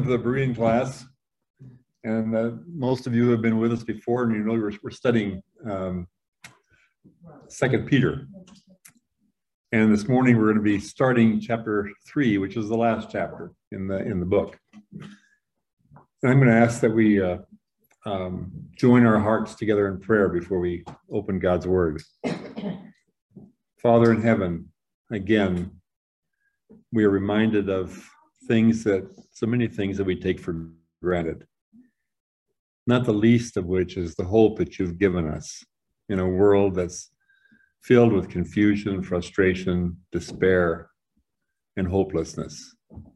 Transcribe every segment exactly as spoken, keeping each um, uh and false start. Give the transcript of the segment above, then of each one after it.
to the Berean class, and uh, most of you have been with us before, and you know we're, we're studying um, Second Peter. And this morning we're going to be starting chapter three, which is the last chapter in the in the book. And I'm going to ask that we uh, um, join our hearts together in prayer before we open God's Word. Father in heaven, again, we are reminded of things that, so many things that we take for granted, not the least of which is the hope that you've given us in a world that's filled with confusion, frustration, despair, and hopelessness.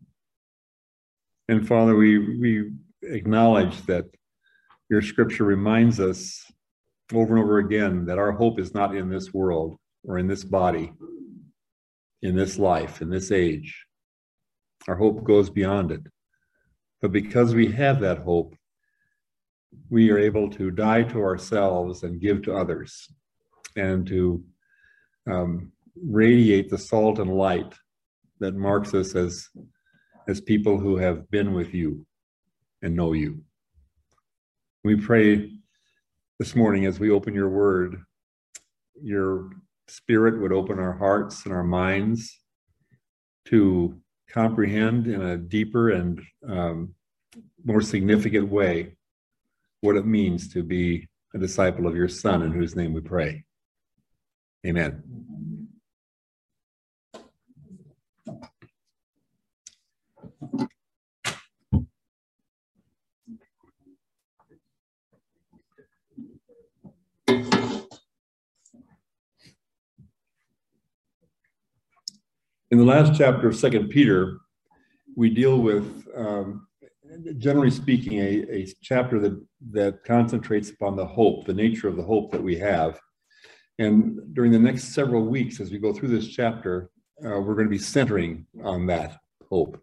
And Father, we, we acknowledge that your scripture reminds us over and over again that our hope is not in this world or in this body, in this life, in this age. Our hope goes beyond it. But because we have that hope, we are able to die to ourselves and give to others, and to um, radiate the salt and light that marks us as, as people who have been with you and know you. We pray this morning as we open your word, your Spirit would open our hearts and our minds to comprehend in a deeper and um, more significant way what it means to be a disciple of your Son, in whose name we pray. Amen. In the last chapter of Second Peter, we deal with, um, generally speaking, a, a chapter that, that concentrates upon the hope, the nature of the hope that we have. And during the next several weeks, as we go through this chapter, uh, we're going to be centering on that hope.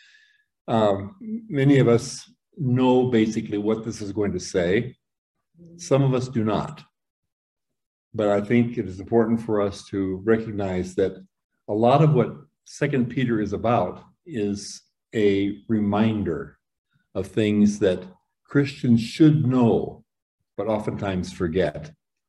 Um, many of us know basically what this is going to say. Some of us do not. But I think it is important for us to recognize that a lot of what Second Peter is about is a reminder of things that Christians should know, but oftentimes forget.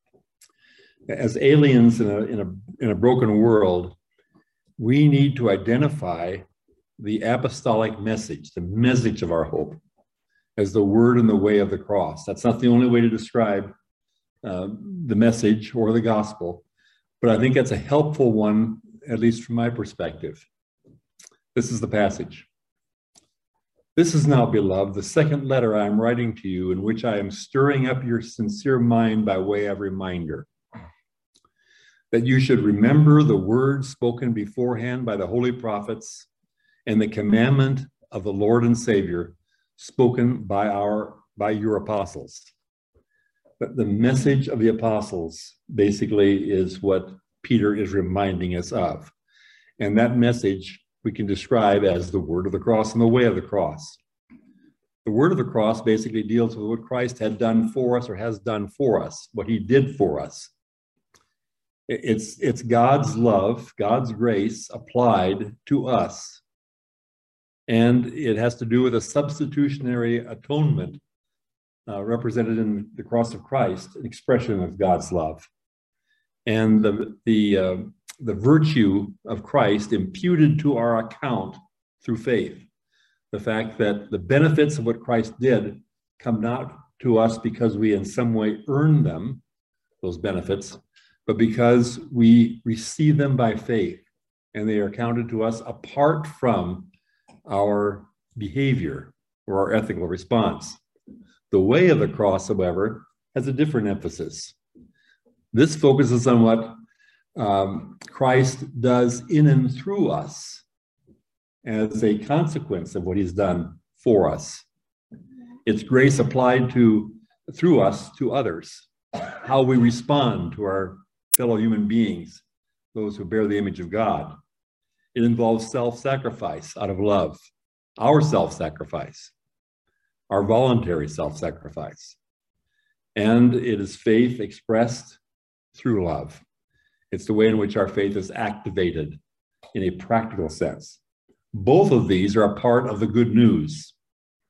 As aliens in a, in a, in a broken world, we need to identify the apostolic message, the message of our hope, as the word and the way of the cross. That's not the only way to describe uh, the message or the gospel, but I think that's a helpful one, at least from my perspective. This is the passage. This is now, beloved, the second letter I am writing to you, in which I am stirring up your sincere mind by way of reminder, that you should remember the words spoken beforehand by the holy prophets and the commandment of the Lord and Savior spoken by our by your apostles. But the message of the apostles basically is what Peter is reminding us of. And that message we can describe as the word of the cross and the way of the cross. The word of the cross basically deals with what Christ had done for us, or has done for us, what he did for us. It's, it's God's love, God's grace applied to us. And it has to do with a substitutionary atonement uh, represented in the cross of Christ, an expression of God's love. And the, the, uh, the virtue of Christ imputed to our account through faith. The fact that the benefits of what Christ did come not to us because we in some way earn them, those benefits, but because we receive them by faith, and they are counted to us apart from our behavior or our ethical response. The way of the cross, however, has a different emphasis. This focuses on what um, Christ does in and through us as a consequence of what he's done for us. It's grace applied to through us to others, how we respond to our fellow human beings, those who bear the image of God. It involves self-sacrifice out of love, our self-sacrifice, our voluntary self-sacrifice. And it is faith expressed through love. It's the way in which our faith is activated in a practical sense. Both of these are a part of the good news.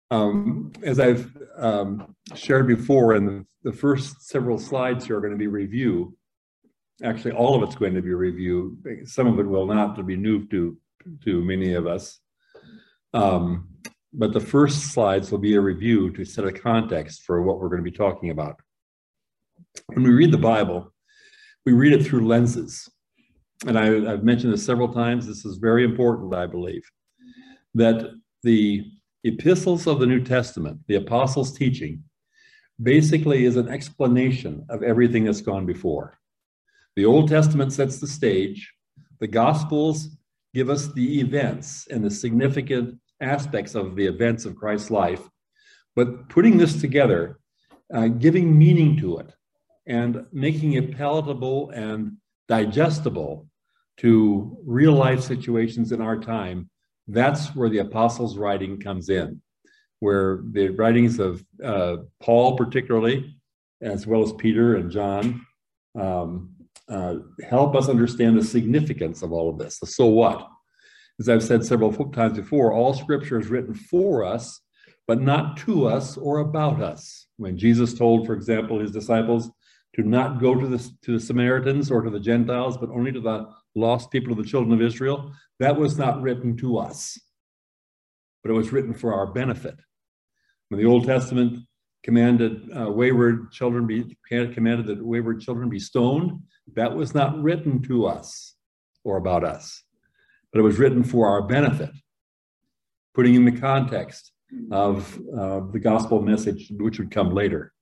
Um, as I've um, shared before, in the, the first several slides here are going to be review. Actually, all of it's going to be review. Some of it will not, to be new to, to many of us. Um, but the first slides will be a review to set a context for what we're going to be talking about. When we read the Bible, we read it through lenses. And I, I've mentioned this several times. This is very important, I believe, that the epistles of the New Testament, the apostles' teaching, basically is an explanation of everything that's gone before. The Old Testament sets the stage. The Gospels give us the events and the significant aspects of the events of Christ's life. But putting this together, uh, giving meaning to it, and making it palatable and digestible to real life situations in our time, that's where the apostles' writing comes in, where the writings of uh, Paul particularly, as well as Peter and John, um, uh, help us understand the significance of all of this, the so what. As I've said several times before, all scripture is written for us, but not to us or about us. When Jesus told, for example, his disciples to not go to the, to the Samaritans or to the Gentiles, but only to the lost people of the children of Israel, that was not written to us, but it was written for our benefit. When the Old Testament commanded uh, wayward children be commanded that wayward children be stoned, that was not written to us or about us, but it was written for our benefit, putting in the context of uh, the gospel message, which would come later.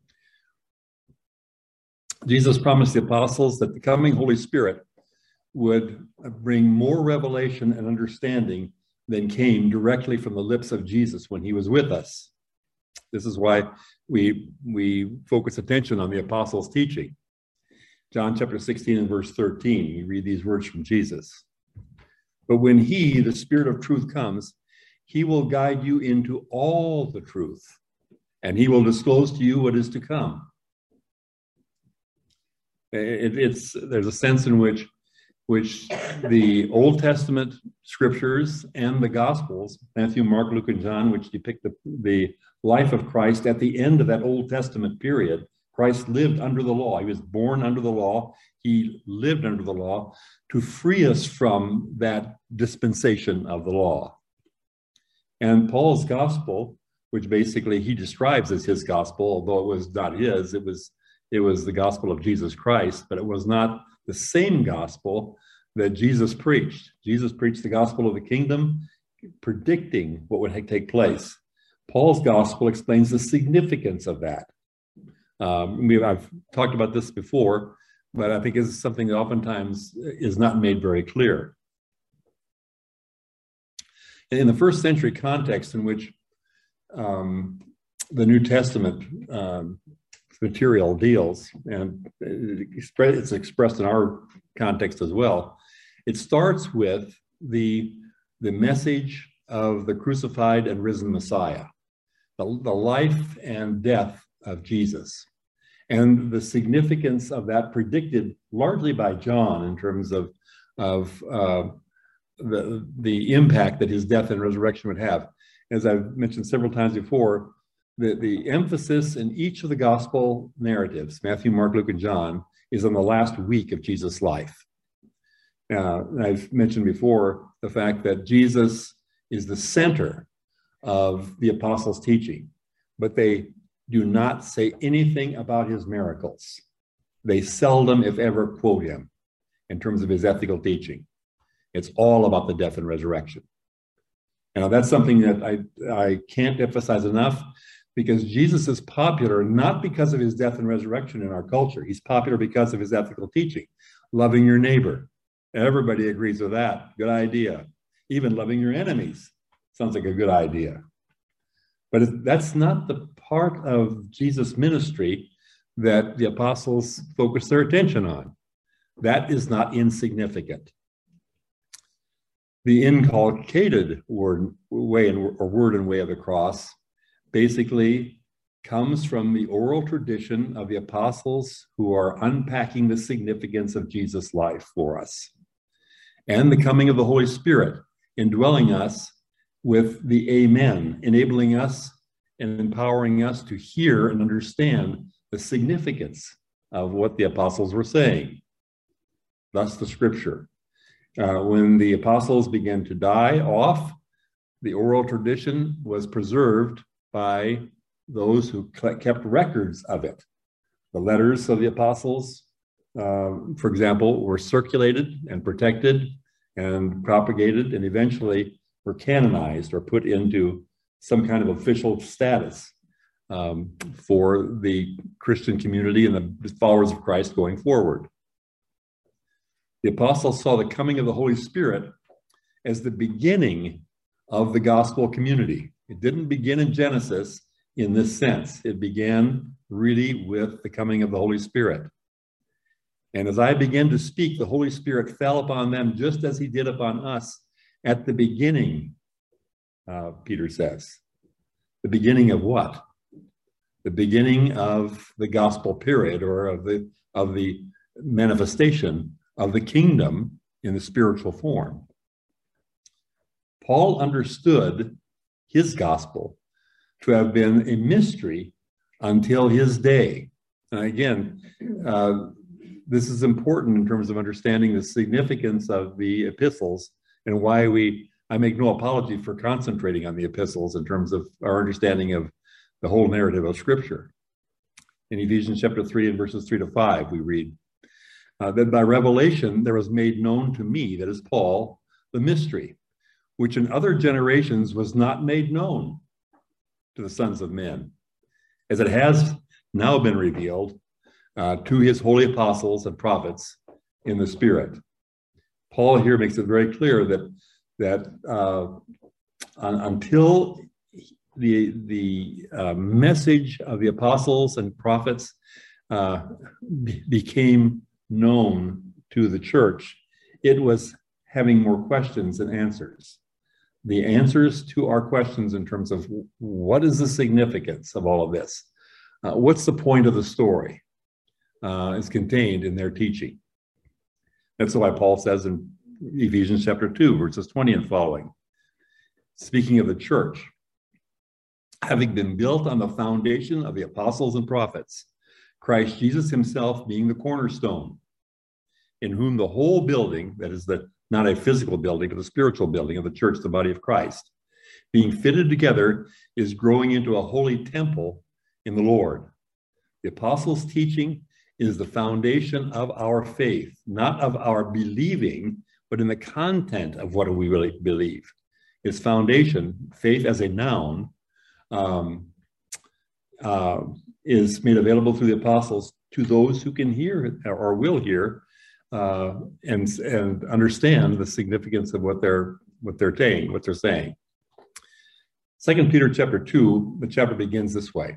Jesus promised the apostles that the coming Holy Spirit would bring more revelation and understanding than came directly from the lips of Jesus when he was with us. This is why we, we focus attention on the apostles' teaching. John chapter sixteen and verse thirteen, we read these words from Jesus. But when he, the Spirit of truth, comes, he will guide you into all the truth, and he will disclose to you what is to come. It, it's, there's a sense in which which the Old Testament scriptures and the Gospels, Matthew, Mark, Luke, and John, which depict the, the life of Christ at the end of that Old Testament period. Christ lived under the law. He was born under the law. He lived under the law to free us from that dispensation of the law. And Paul's gospel, which basically he describes as his gospel, although it was not his, it was, it was the gospel of Jesus Christ, but it was not the same gospel that Jesus preached. Jesus preached the gospel of the kingdom, predicting what would take place. Paul's gospel explains the significance of that. Um, we, I've talked about this before, but I think this is something that oftentimes is not made very clear. In the first century context in which um, the New Testament um, material deals, and it's expressed in our context as well, it starts with the, the message of the crucified and risen Messiah, the, the life and death of Jesus, and the significance of that predicted largely by John in terms of, of uh, the, the impact that his death and resurrection would have. As I've mentioned several times before, the, the emphasis in each of the gospel narratives, Matthew, Mark, Luke, and John, is on the last week of Jesus' life. Uh, I've mentioned before the fact that Jesus is the center of the apostles' teaching, but they do not say anything about his miracles. They seldom, if ever, quote him in terms of his ethical teaching. It's all about the death and resurrection. Now, that's something that I, I can't emphasize enough, because Jesus is popular not because of his death and resurrection in our culture. He's popular because of his ethical teaching. Loving your neighbor. Everybody agrees with that. Good idea. Even loving your enemies sounds like a good idea. But that's not the part of Jesus' ministry that the apostles focus their attention on. That is not insignificant. The inculcated word, way and, or word and way of the cross basically comes from the oral tradition of the apostles who are unpacking the significance of Jesus' life for us, and the coming of the Holy Spirit indwelling us with the amen, enabling us and empowering us to hear and understand the significance of what the apostles were saying. Thus the scripture. Uh, when the apostles began to die off, the oral tradition was preserved by those who kept records of it. The letters of the apostles, uh, for example, were circulated and protected and propagated, and eventually were canonized or put into some kind of official status um, for the Christian community and the followers of Christ going forward. The apostles saw the coming of the Holy Spirit as the beginning of the gospel community. It didn't begin in Genesis in this sense. It began really with the coming of the Holy Spirit. And as I began to speak, the Holy Spirit fell upon them just as he did upon us at the beginning, uh, Peter says. The beginning of what? The beginning of the gospel period, or of the, of the manifestation of the kingdom in the spiritual form. Paul understood his gospel to have been a mystery until his day. And again, uh, this is important in terms of understanding the significance of the epistles and why we, I make no apology for concentrating on the epistles in terms of our understanding of the whole narrative of Scripture. In Ephesians chapter three and verses three to five, we read, uh, that by revelation there was made known to me, that is Paul, the mystery, which in other generations was not made known to the sons of men, as it has now been revealed uh, to his holy apostles and prophets in the Spirit. Paul here makes it very clear that, that uh, un- until the, the uh, message of the apostles and prophets uh, be- became known to the church, it was having more questions than answers. The answers to our questions in terms of what is the significance of all of this? Uh, what's the point of the story uh, is contained in their teaching. That's why Paul says in Ephesians chapter two, verses twenty and following, speaking of the church, having been built on the foundation of the apostles and prophets, Christ Jesus himself being the cornerstone, in whom the whole building, that is the not a physical building, but the spiritual building of the church, the body of Christ, being fitted together, is growing into a holy temple in the Lord. The apostles' teaching is the foundation of our faith, not of our believing, but in the content of what we really believe. Its foundation, faith as a noun, um, uh, is made available through the apostles to those who can hear or will hear uh, and, and understand the significance of what they're what they're saying, what they're saying. Second Peter chapter two, the chapter begins this way.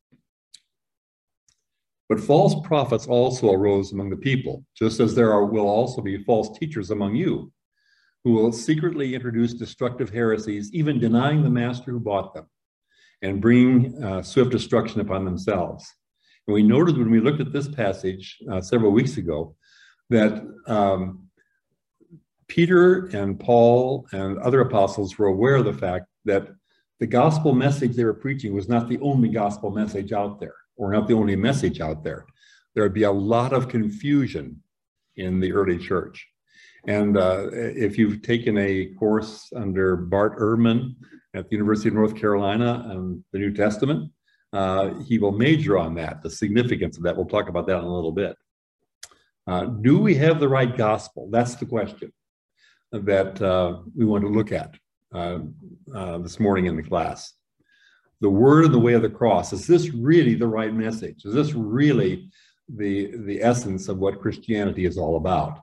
But false prophets also arose among the people, just as there are, will also be false teachers among you, who will secretly introduce destructive heresies, even denying the master who bought them, and bring uh, swift destruction upon themselves. And we noted when we looked at this passage uh, several weeks ago that um, Peter and Paul and other apostles were aware of the fact that the gospel message they were preaching was not the only gospel message out there, or not the only message out there. There would be a lot of confusion in the early church. And uh, if you've taken a course under Bart Ehrman at the University of North Carolina on the New Testament, uh, he will major on that, the significance of that. We'll talk about that in a little bit. Uh, do we have the right gospel? That's the question that uh, we want to look at uh, uh, this morning in the class. The word and the way of the cross, is this really the right message? Is this really the, the essence of what Christianity is all about?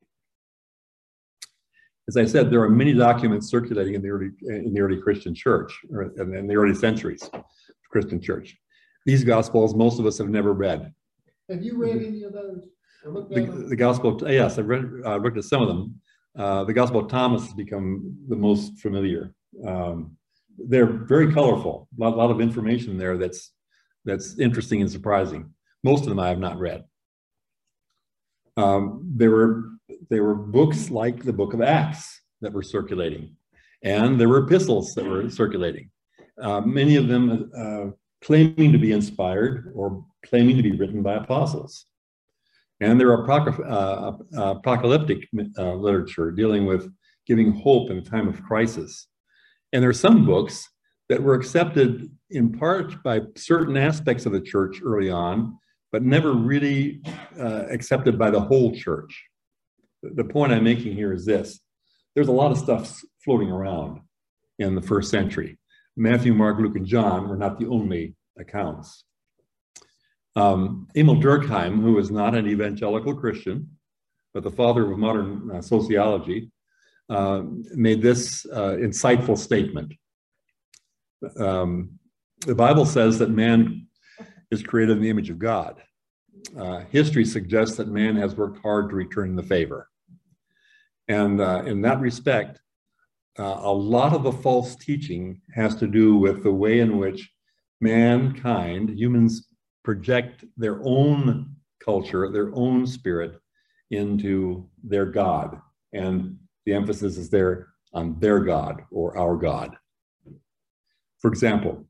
As I said, there are many documents circulating in the early, in the early Christian church, or in the early centuries of Christian church. These gospels, most of us have never read. Have you read any of those? The, the gospel, yes, I've read, uh, looked at some of them. Uh, the Gospel of Thomas has become the most familiar. Um, they're very colorful, a lot, a lot of information there that's that's interesting and surprising. Most of them I have not read. Um, there were there were books like the Book of Acts that were circulating, And there were epistles that were circulating, uh, many of them uh, claiming to be inspired or claiming to be written by apostles. And there are apoc- uh, uh, apocalyptic uh, literature dealing with giving hope in a time of crisis. And there are some books that were accepted in part by certain aspects of the church early on, but never really uh, accepted by the whole church. The point I'm making here is this. There's a lot of stuff floating around in the first century. Matthew, Mark, Luke, and John were not the only accounts. Um, Emil Durkheim, who was not an evangelical Christian, but the father of modern uh, sociology, uh, made this uh, insightful statement. Um, the Bible says that man is created in the image of God. Uh, history suggests that man has worked hard to return the favor. And uh, in that respect, uh, a lot of the false teaching has to do with the way in which mankind, humans, project their own culture, their own spirit into their God. And the emphasis is there on their God or our God. For example,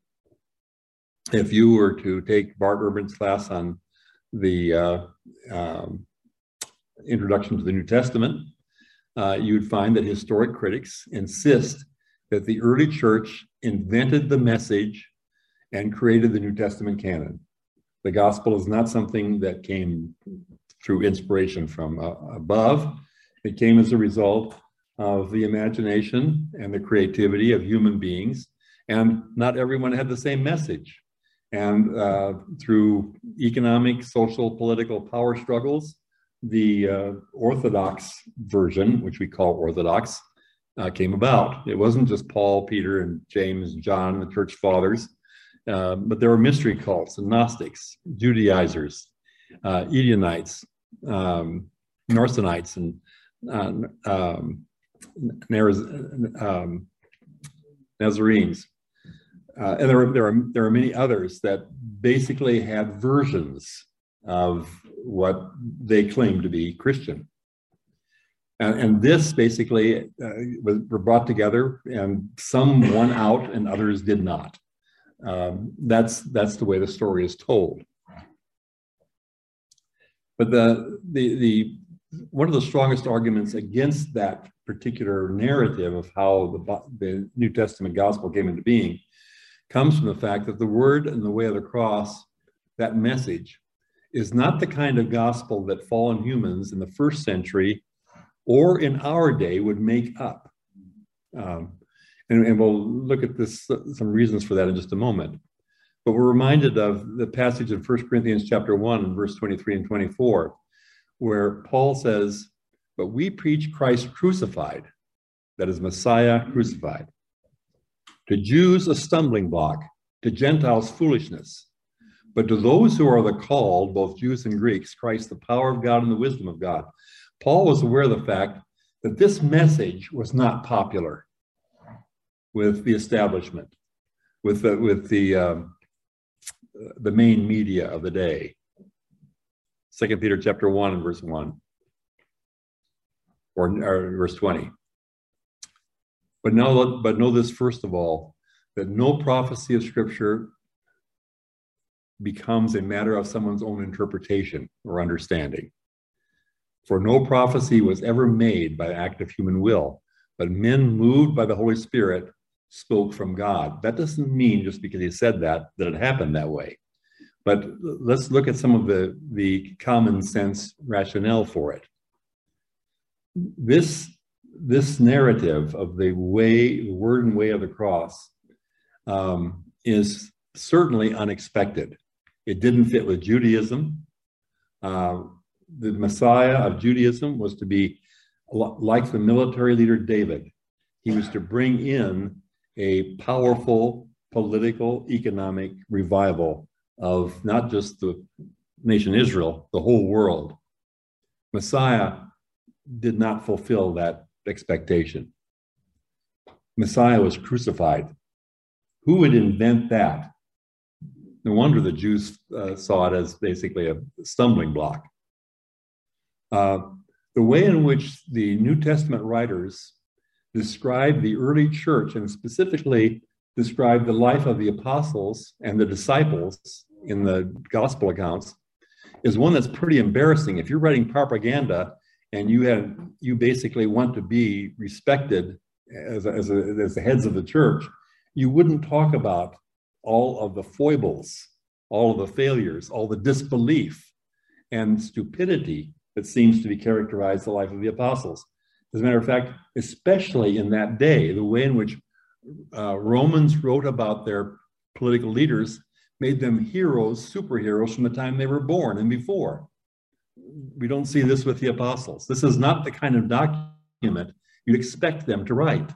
if you were to take Bart Ehrman's class on the uh, um, introduction to the New Testament, uh, you'd find that historic critics insist that the early church invented the message and created the New Testament canon. The gospel is not something that came through inspiration from uh, above. It came as a result of the imagination and the creativity of human beings, and not everyone had the same message. And uh, through economic, social, political power struggles, the uh, Orthodox version, which we call Orthodox, uh, came about. It wasn't just Paul, Peter, and James, and John, the church fathers, uh, but there were mystery cults and Gnostics, Judaizers, uh, Ebionites, um, Narsonites, and uh, um, um, Nazarenes. Uh, and there are, there, are, there are many others that basically had versions of what they claim to be Christian. And, and this basically uh, was, were brought together, and some won out and others did not. Um, that's, that's the way the story is told. But the, the, the, one of the strongest arguments against that particular narrative of how the, the New Testament gospel came into being comes from the fact that the word and the way of the cross, that message, is not the kind of gospel that fallen humans in the first century or in our day would make up. Um, and, and we'll look at this, some reasons for that in just a moment. But we're reminded of the passage in First Corinthians chapter one and verse twenty-three and twenty-four, where Paul says, "But we preach Christ crucified," that is Messiah crucified, "to Jews a stumbling block, to Gentiles foolishness. But to those who are the called, both Jews and Greeks, Christ the power of God and the wisdom of God." Paul was aware of the fact that this message was not popular with the establishment, with the, with the, um, the main media of the day. Second Peter chapter one and verse one, or, or verse twenty. But know, but know this first of all, that no prophecy of Scripture becomes a matter of someone's own interpretation or understanding. For no prophecy was ever made by act of human will, but men moved by the Holy Spirit spoke from God. That doesn't mean just because he said that, that it happened that way. But let's look at some of the, the common sense rationale for it. This, this narrative of the way, the word and way of the cross um, is certainly unexpected. It didn't fit with Judaism. Uh, the Messiah of Judaism was to be like the military leader David. He was to bring in a powerful political, economic revival of not just the nation Israel, the whole world. Messiah did not fulfill that expectation. Messiah was crucified. Who would invent that? No wonder the Jews uh, saw it as basically a stumbling block. Uh, the way in which the New Testament writers describe the early church and specifically describe the life of the apostles and the disciples in the gospel accounts is one that's pretty embarrassing. If you're writing propaganda and you had you basically want to be respected as, a, as, a, as the heads of the church, you wouldn't talk about all of the foibles, all of the failures, all the disbelief and stupidity that seems to be characterized the life of the apostles. As a matter of fact, especially in that day, the way in which uh, Romans wrote about their political leaders made them heroes, superheroes from the time they were born and before. We don't see this with the apostles. This is not the kind of document you'd expect them to write.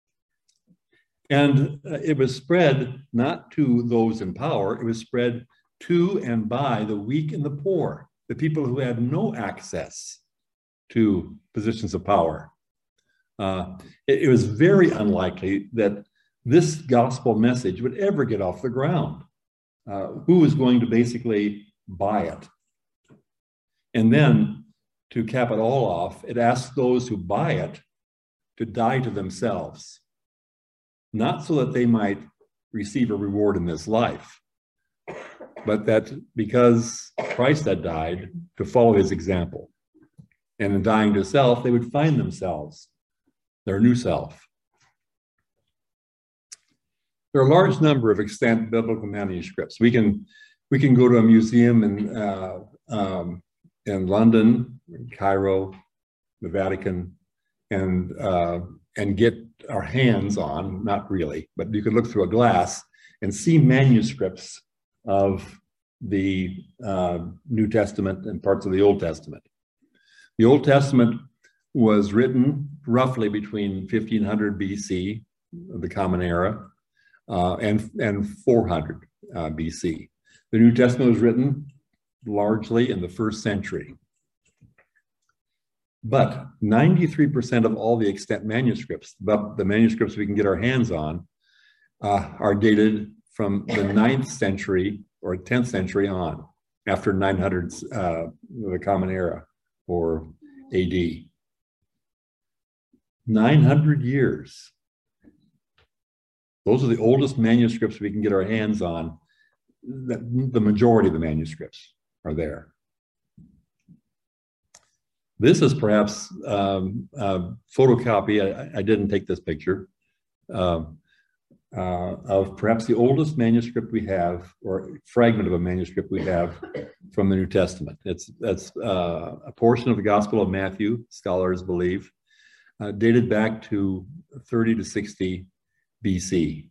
And uh, it was spread not to those in power, it was spread to and by the weak and the poor, the people who had no access to positions of power. Uh, it, it was very unlikely that this gospel message would ever get off the ground. Uh, who was going to basically buy it? And then, to cap it all off, it asks those who buy it to die to themselves, not so that they might receive a reward in this life, but that because Christ had died, to follow his example. And in dying to self, they would find themselves, their new self. There are a large number of extant biblical manuscripts. We can we can go to a museum in uh, um, in London, Cairo, the Vatican, and uh, and get our hands on, not really, but you could look through a glass and see manuscripts of the uh, New Testament and parts of the Old Testament. The Old Testament was written roughly between fifteen hundred B C, the Common Era, uh, and, and four hundred uh, B C. The New Testament was written largely in the first century. But ninety-three percent of all the extant manuscripts, the, the manuscripts we can get our hands on, uh, are dated from the ninth century or tenth century on, after nine hundred, uh, the Common Era, or A D. nine hundred years. Those are the oldest manuscripts we can get our hands on. The, the majority of the manuscripts are there. This is perhaps um, a photocopy, I, I didn't take this picture, uh, uh, of perhaps the oldest manuscript we have, or fragment of a manuscript we have from the New Testament. It's that's uh, a portion of the Gospel of Matthew, scholars believe, uh, dated back to thirty to sixty B C.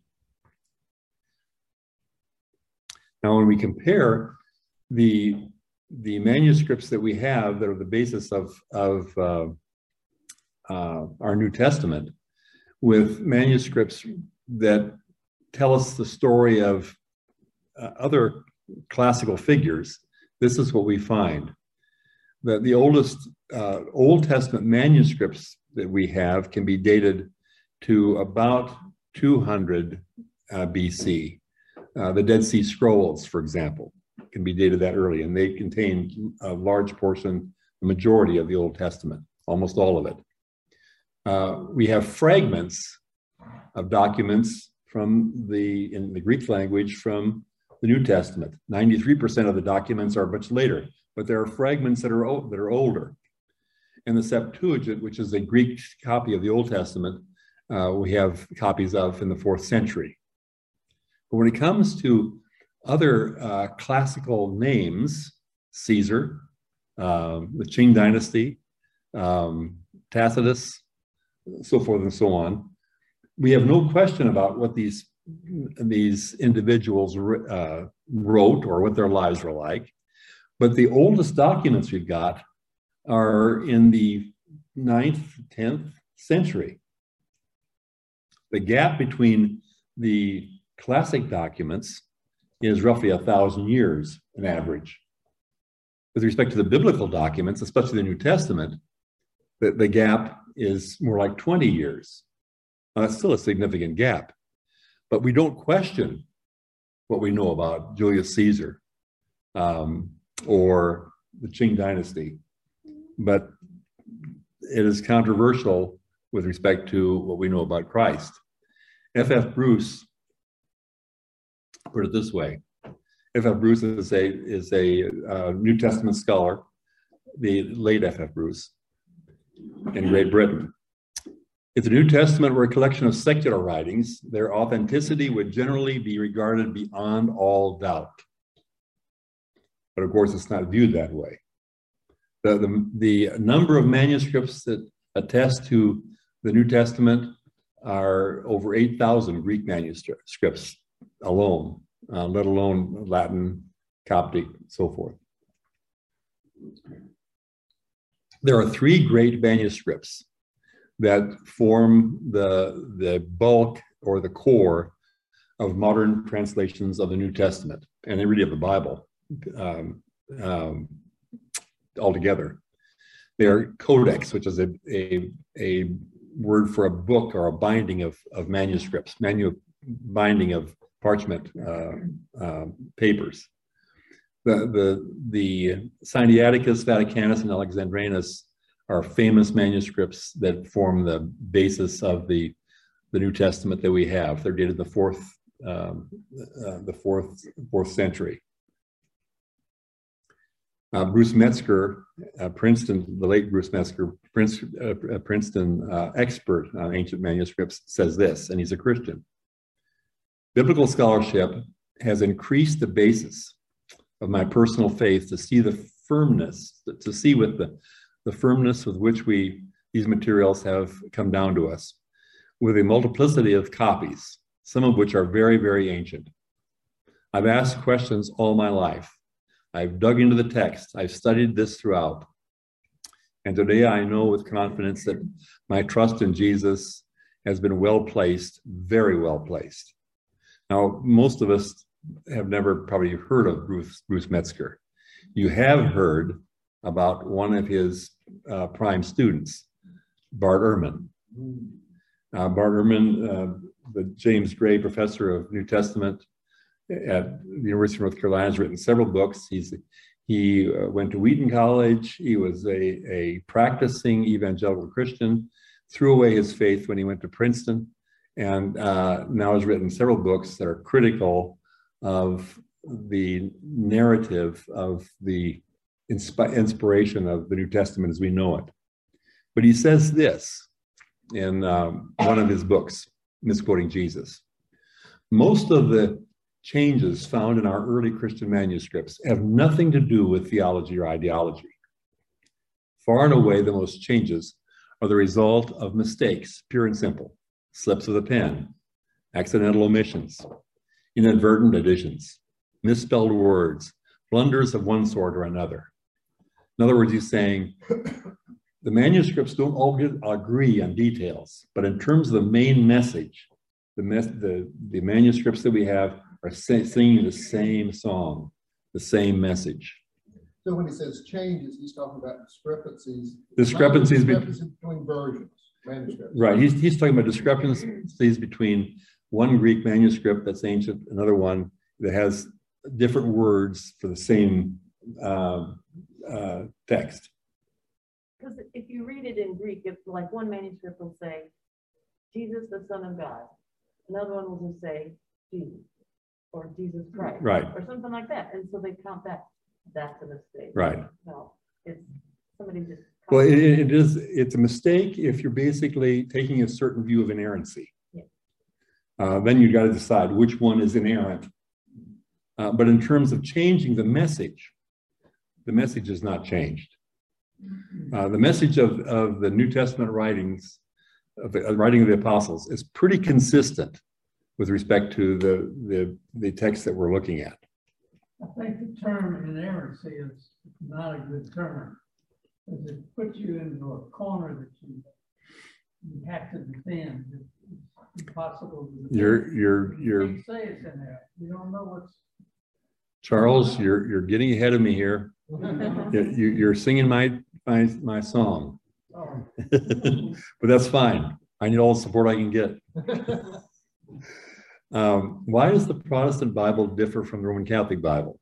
Now, when we compare the the manuscripts that we have that are the basis of, of uh, uh, our New Testament with manuscripts that tell us the story of uh, other classical figures, this is what we find. That the oldest uh, Old Testament manuscripts that we have can be dated to about two hundred uh, B C. Uh, the Dead Sea Scrolls, for example, can be dated that early, and they contain a large portion, the majority of the Old Testament, almost all of it. Uh, we have fragments of documents from the, in the Greek language, from the New Testament. ninety-three percent of the documents are much later, but there are fragments that are, that are older. And the Septuagint, which is a Greek copy of the Old Testament, uh, we have copies of in the fourth century. But when it comes to other uh, classical names, Caesar, um, the Qing dynasty, um, Tacitus, so forth and so on, we have no question about what these, these individuals uh, wrote or what their lives were like. But the oldest documents we've got are in the ninth, tenth century. The gap between the classic documents is roughly a thousand years on average. With respect to the biblical documents, especially the New Testament, the, the gap is more like twenty years. Now, that's still a significant gap, but we don't question what we know about Julius Caesar um, or the Qing dynasty. But it is controversial with respect to what we know about Christ. F F Bruce put it this way. F F Bruce is a, is a uh, New Testament scholar, the late F F Bruce, in Great Britain. If the New Testament were a collection of secular writings, their authenticity would generally be regarded beyond all doubt. But of course, it's not viewed that way. The, the, the number of manuscripts that attest to the New Testament are over eight thousand Greek manuscripts alone, uh, let alone Latin, Coptic, so forth. There are three great manuscripts that form the, the bulk or the core of modern translations of the New Testament, and they really of the Bible um, um, altogether. They are codex, which is a, a, a word for a book or a binding of, of manuscripts, manu binding of parchment uh, uh, papers. The, the, the Sinaiticus, Vaticanus, and Alexandrinus are famous manuscripts that form the basis of the, the New Testament that we have. They're dated the fourth, um, uh, the fourth, fourth century. Uh, Bruce Metzger, uh, Princeton, the late Bruce Metzger, Prince, uh, Princeton uh, expert on ancient manuscripts, says this, and he's a Christian. Biblical scholarship has increased the basis of my personal faith to see the firmness, to see with the, the firmness with which we, these materials have come down to us, with a multiplicity of copies, some of which are very, very ancient. I've asked questions all my life. I've dug into the text. I've studied this throughout. And today I know with confidence that my trust in Jesus has been well placed, very well placed. Now, most of us have never probably heard of Bruce, Bruce Metzger. You have heard about one of his uh, prime students, Bart Ehrman. Uh, Bart Ehrman, uh, the James Gray Professor of New Testament at the University of North Carolina, has written several books. He's he uh, went to Wheaton College. He was a, a practicing evangelical Christian, threw away his faith when he went to Princeton, and uh, now has written several books that are critical of the narrative of the insp inspiration of the New Testament as we know it. But he says this in um, one of his books, misquoting Jesus. Most of the changes found in our early Christian manuscripts have nothing to do with theology or ideology. Far and away, the most changes are the result of mistakes, pure and simple, slips of the pen, accidental omissions, inadvertent additions, misspelled words, blunders of one sort or another. In other words, he's saying the manuscripts don't all agree on details, but in terms of the main message, the, mes the, the manuscripts that we have are singing the same song, the same message. So when he says changes, he's talking about discrepancies. Discrepancies, discrepancies be between versions, manuscripts. Right, he's, he's talking about discrepancies between one Greek manuscript that's ancient, another one that has different words for the same uh, uh, text. Because if you read it in Greek, if like one manuscript will say, Jesus, the Son of God. Another one will just say, Jesus, or Jesus Christ, right, or something like that. And so they count that. That's a mistake. Right. No, it's somebody just. Well, it, it is, it's a mistake if you're basically taking a certain view of inerrancy. Yeah. Uh, then you've got to decide which one is inerrant. Uh, but in terms of changing the message, the message is not changed. Uh, the message of, of the New Testament writings, of the uh, writing of the apostles, is pretty consistent with respect to the, the, the text that we're looking at. I think the term inerrancy is not a good term, because it puts you into a corner that you, you have to defend. It's impossible to defend. You're, you're, you're, You can't say it's in there. You don't know what's. Charles, you're, you're getting ahead of me here. You, you're singing my, my, my song. Oh. But that's fine. I need all the support I can get. Um, why does the Protestant Bible differ from the Roman Catholic Bible?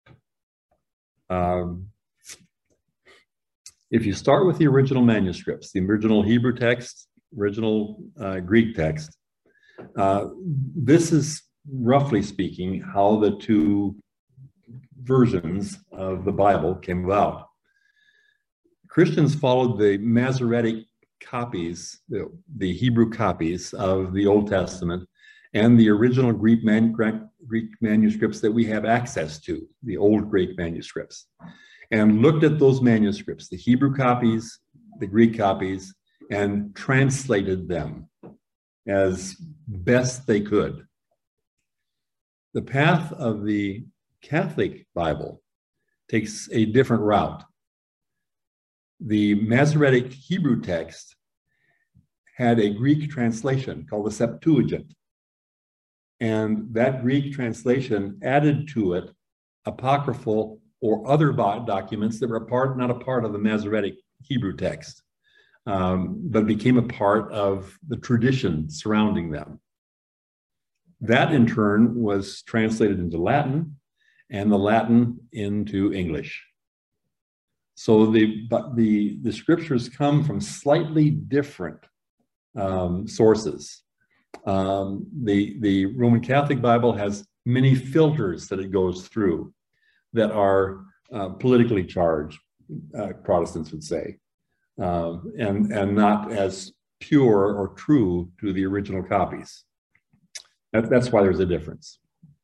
Um, if you start with the original manuscripts, the original Hebrew text original uh, Greek text. Uh, this is, roughly speaking, how the two versions of the Bible came about. Christians followed the Masoretic copies, the, the Hebrew copies of the Old Testament, and the original Greek, man, Greek manuscripts that we have access to, the old Greek manuscripts, and looked at those manuscripts, the Hebrew copies, the Greek copies, and translated them as best they could. The path of the Catholic Bible takes a different route. The Masoretic Hebrew text had a Greek translation called the Septuagint. And that Greek translation added to it apocryphal or other documents that were a part, not a part of the Masoretic Hebrew text, um, but became a part of the tradition surrounding them. That in turn was translated into Latin, and the Latin into English. So the, but the, the scriptures come from slightly different um, sources. Um, the, the Roman Catholic Bible has many filters that it goes through that are uh, politically charged, uh, Protestants would say, um, and, and not as pure or true to the original copies. That, that's why there's a difference.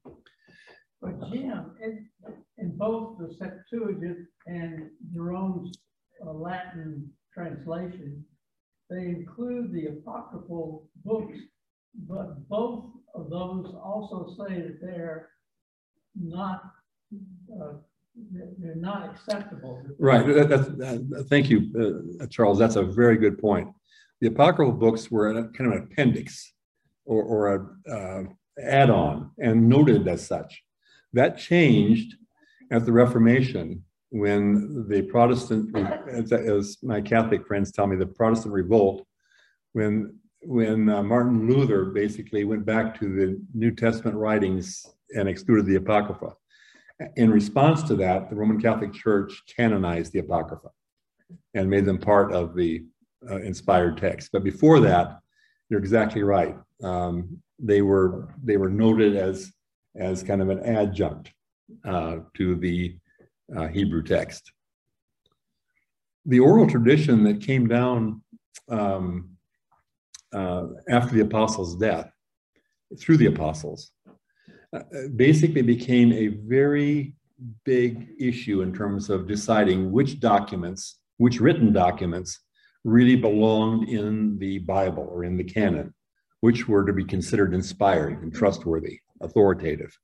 But Jim, in, in both the Septuagint and Jerome's uh, Latin translation, they include the apocryphal books, but both of those also say that they're not uh, they're not acceptable. Right. That, that's, uh, thank you, uh, Charles. That's a very good point. The apocryphal books were a, kind of an appendix or, or a uh, add-on and noted as such. That changed at the Reformation when the Protestant, as, as my Catholic friends tell me, the Protestant revolt, when when uh, Martin Luther basically went back to the New Testament writings and excluded the Apocrypha. In response to that, the Roman Catholic Church canonized the Apocrypha and made them part of the uh, inspired text. But before that, you're exactly right. Um, they were they were noted as as kind of an adjunct uh, to the uh, Hebrew text. The oral tradition that came down um, uh, after the apostles' death, through the apostles, uh, basically became a very big issue in terms of deciding which documents, which written documents really belonged in the Bible or in the canon, which were to be considered inspired and trustworthy, authoritative.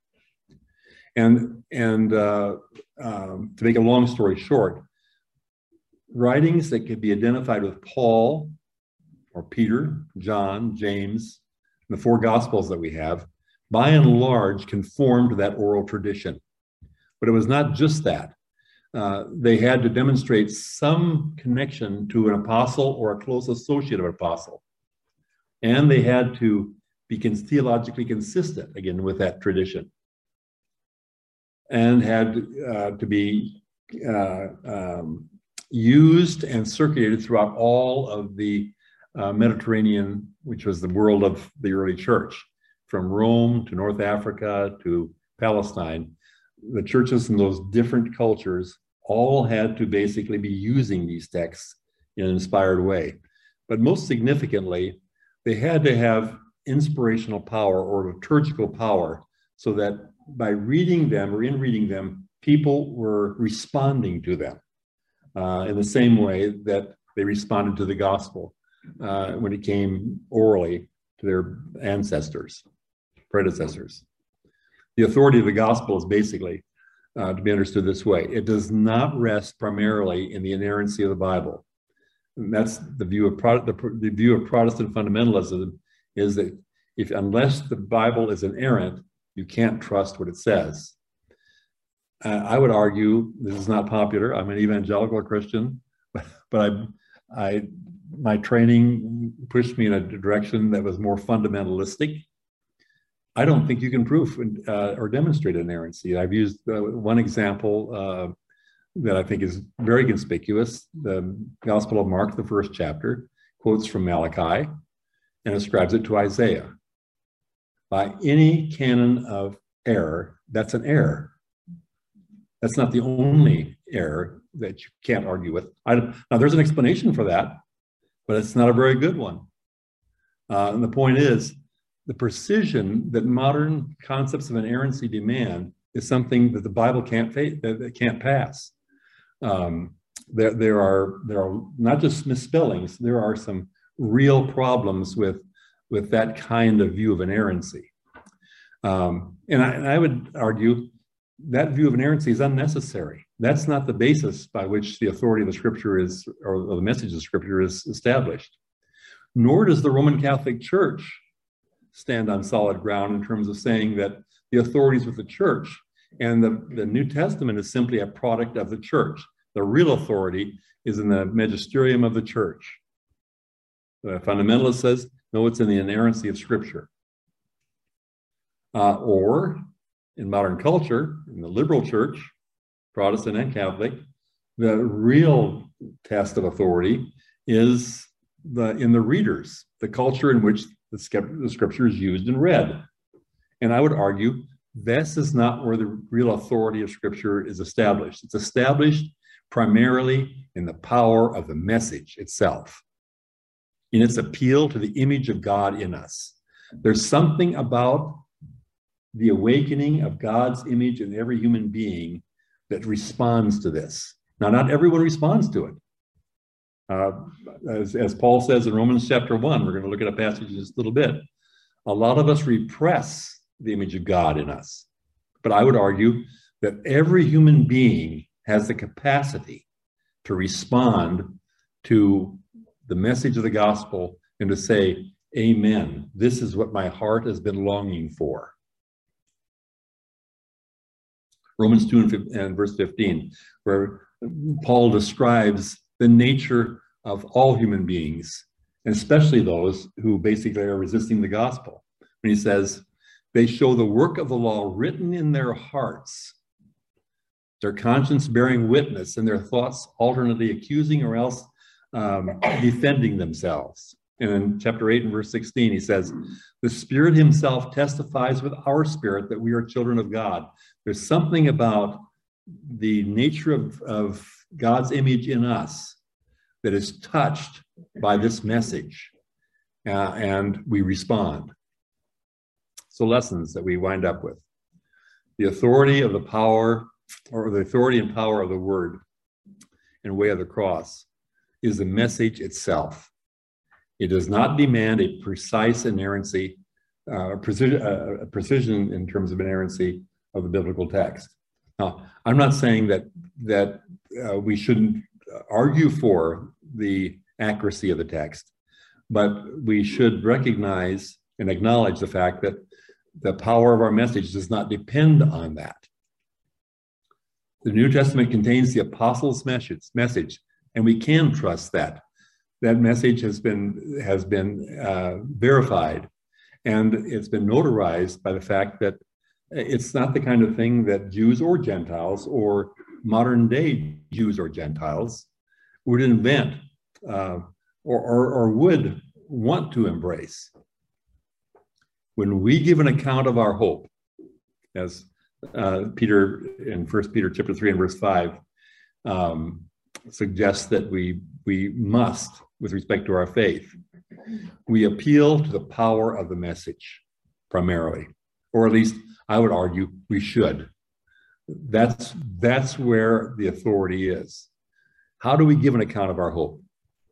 And, and uh, um, to make a long story short, writings that could be identified with Paul or Peter, John, James, and the four Gospels that we have, by and large conformed to that oral tradition. But it was not just that. Uh, they had to demonstrate some connection to an apostle or a close associate of an apostle. And they had to be theologically consistent, again, with that tradition. And had uh, to be uh, um, used and circulated throughout all of the uh, Mediterranean, which was the world of the early church, from Rome to North Africa to Palestine. The churches in those different cultures all had to basically be using these texts in an inspired way. But most significantly, they had to have inspirational power or liturgical power so that by reading them or in reading them, people were responding to them uh, in the same way that they responded to the gospel uh, when it came orally to their ancestors, predecessors. The authority of the gospel is basically uh, to be understood this way. It does not rest primarily in the inerrancy of the Bible. And that's the view of Pro- the, the view of Protestant fundamentalism, is that if unless the Bible is inerrant, you can't trust what it says. Uh, I would argue, this is not popular, I'm an evangelical Christian, but, but I, I, my training pushed me in a direction that was more fundamentalistic. I don't think you can prove uh, or demonstrate inerrancy. I've used uh, one example uh, that I think is very conspicuous, the Gospel of Mark, the first chapter. quotes from Malachi and ascribes it to Isaiah. By any canon of error, that's an error. That's not the only error that you can't argue with. I, now, there's an explanation for that, but it's not a very good one. Uh, and the point is, the precision that modern concepts of inerrancy demand is something that the Bible can't fa- that, that can't pass. Um, there, there are there are not just misspellings. There are some real problems with with that kind of view of inerrancy. Um, and, I, and I would argue that view of inerrancy is unnecessary. That's not the basis by which the authority of the Scripture is, or the message of the Scripture is established. Nor does the Roman Catholic Church stand on solid ground in terms of saying that the authorities with the church and the, the New Testament is simply a product of the church. The real authority is in the magisterium of the church. The fundamentalist says, no, it's in the inerrancy of Scripture. Uh, or in modern culture, in the liberal church, Protestant and Catholic, the real test of authority is the in the readers, the culture in which the, the Scripture is used and read. And I would argue this is not where the real authority of Scripture is established. It's established primarily in the power of the message itself, in its appeal to the image of God in us. There's something about the awakening of God's image in every human being that responds to this. Now, not everyone responds to it. Uh, as, as Paul says in Romans chapter one, we're going to look at a passage in just a little bit. A lot of us repress the image of God in us. But I would argue that every human being has the capacity to respond to the message of the gospel and to say, amen, this is what my heart has been longing for. Romans two and verse fifteen, where Paul describes the nature of all human beings, and especially those who basically are resisting the gospel. When he says, they show the work of the law written in their hearts, their conscience bearing witness, and their thoughts alternately accusing or else um, defending themselves. And in chapter eight and verse sixteen, he says, the Spirit himself testifies with our spirit that we are children of God. There's something about the nature of, of God's image in us that is touched by this message, uh, and we respond. So lessons that we wind up with. The authority of the power, or the authority and power of the word and way of the cross is the message itself. It does not demand a precise inerrancy, uh, precision, uh, precision in terms of inerrancy of the biblical text. Now, I'm not saying that that uh, we shouldn't argue for the accuracy of the text, but we should recognize and acknowledge the fact that the power of our message does not depend on that. The New Testament contains the apostles' message, message, and we can trust that. That message has been has been uh, verified, and it's been notarized by the fact that it's not the kind of thing that Jews or Gentiles or modern day Jews or Gentiles would invent uh, or, or, or would want to embrace. When we give an account of our hope, as uh, Peter in First Peter chapter three and verse five um, suggests that we we must, with respect to our faith, we appeal to the power of the message primarily, or at least I would argue we should. That's that's where the authority is. How do we give an account of our hope?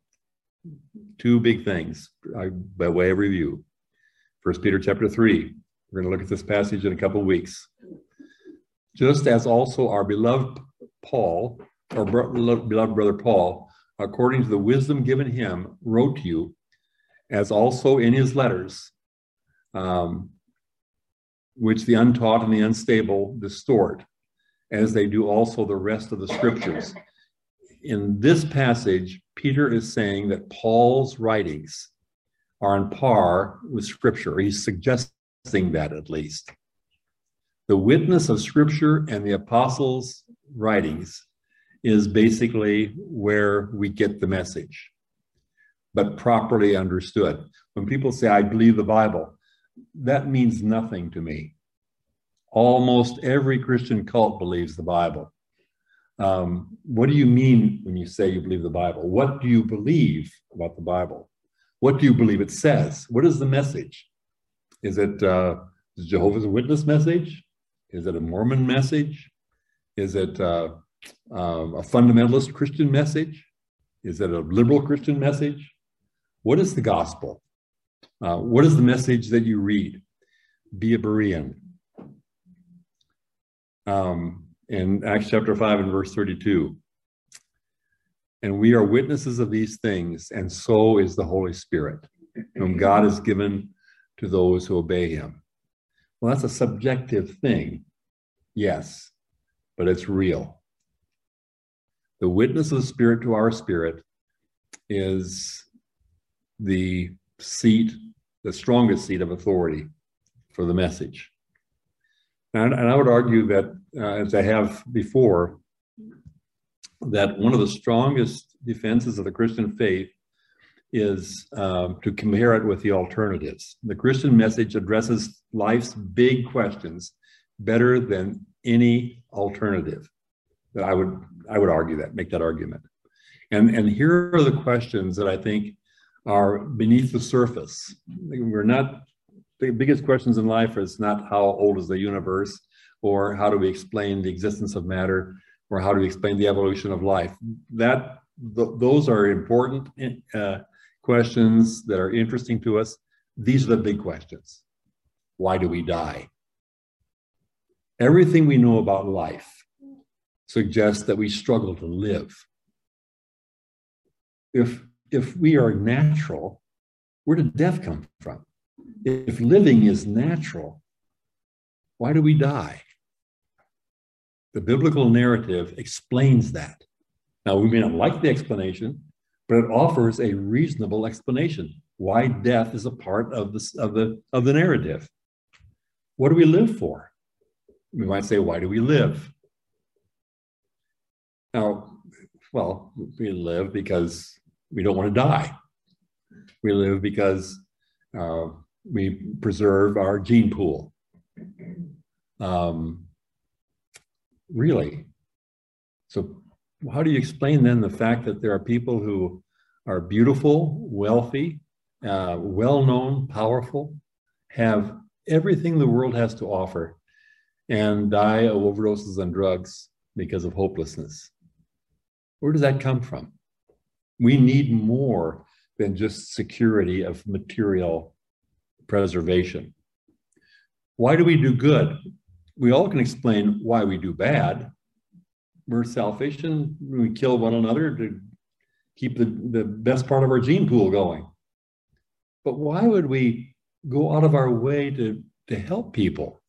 Two big things uh, by way of review. First Peter chapter three. We're going to look at this passage in a couple of weeks. Just as also our beloved Paul, our beloved brother Paul, according to the wisdom given him, wrote to you, as also in his letters, um, which the untaught and the unstable distort, as they do also the rest of the scriptures. In this passage, Peter is saying that Paul's writings are on par with Scripture. He's suggesting that at least. The witness of Scripture and the apostles' writings is basically where we get the message. but properly understood. When people say, I believe the Bible, that means nothing to me. Almost every Christian cult believes the Bible. Um, what do you mean when you say you believe the Bible? What do you believe about the Bible? What do you believe it says? What is the message? Is it uh, is Jehovah's Witness message? Is it a Mormon message? Is it uh, uh, a fundamentalist Christian message? Is it a liberal Christian message? What is the gospel? Uh, what is the message that you read? Be a Berean. Um, in Acts chapter five and verse thirty-two, and we are witnesses of these things, and so is the Holy Spirit, whom God has given to those who obey him. Well, that's a subjective thing, yes, but it's real. The witness of the Spirit to our spirit is the seat, the strongest seat of authority for the message. And, and I would argue that, uh, as I have before, that one of the strongest defenses of the Christian faith is um, to compare it with the alternatives. The Christian message addresses life's big questions better than any alternative. That I would I would argue that, make that argument. And, and here are the questions that I think are beneath the surface. We're not, the biggest questions in life is not how old is the universe, or how do we explain the existence of matter, or how do we explain the evolution of life. That th- those are important uh, questions that are interesting to us. These are the big questions. Why do we die? Everything we know about life suggests that we struggle to live. If, if we are natural, where did death come from? If living is natural, why do we die? The biblical narrative explains that. Now, we may not like the explanation, but it offers a reasonable explanation why death is a part of the, of the, of the narrative. What do we live for? We might say, why do we live? Now, well, we live because we don't want to die. We live because uh, we preserve our gene pool. Um, really. So how do you explain then the fact that there are people who are beautiful, wealthy, uh, well-known, powerful, have everything the world has to offer, and die of overdoses on drugs because of hopelessness? Where does that come from? We need more than just security of material preservation. Why do we do good? We all can explain why we do bad. We're selfish and we kill one another to keep the, the best part of our gene pool going. But why would we go out of our way to, to help people?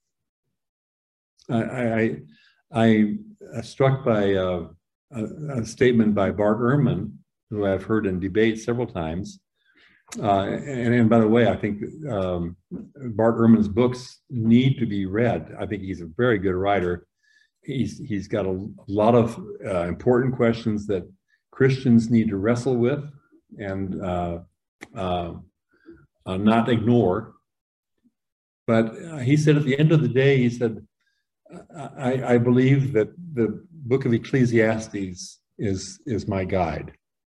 I, I, I, I'm struck by uh, a, a statement by Bart Ehrman, who I've heard in debate several times. Uh, and, and by the way, I think um, Bart Ehrman's books need to be read. I think he's a very good writer. He's, he's got a, a lot of uh, important questions that Christians need to wrestle with and uh, uh, uh, not ignore. But uh, he said at the end of the day, he said, I, I believe that the book of Ecclesiastes is, is my guide.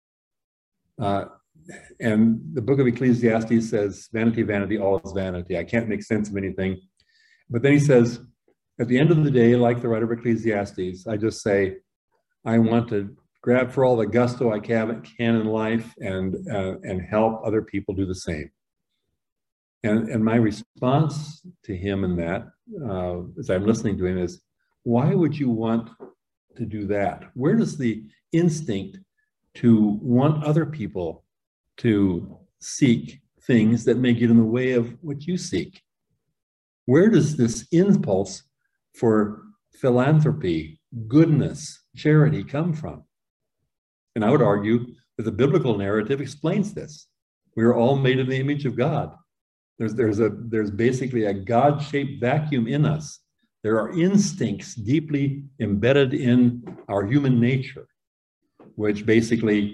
Uh, and the book of Ecclesiastes says, vanity, vanity, all is vanity. I can't make sense of anything. But then he says, at the end of the day, like the writer of Ecclesiastes, I just say, I want to grab for all the gusto I can, can in life and, uh, and help other people do the same. And, and my response to him in that, uh, as I'm listening to him, is, why would you want to do that? Where does the instinct to want other people to seek things that may get in the way of what you seek? Where does this impulse for philanthropy, goodness, charity come from? And I would argue that the biblical narrative explains this. We are all made in the image of God. There's, there's, a, there's basically a God-shaped vacuum in us. There are instincts deeply embedded in our human nature, which basically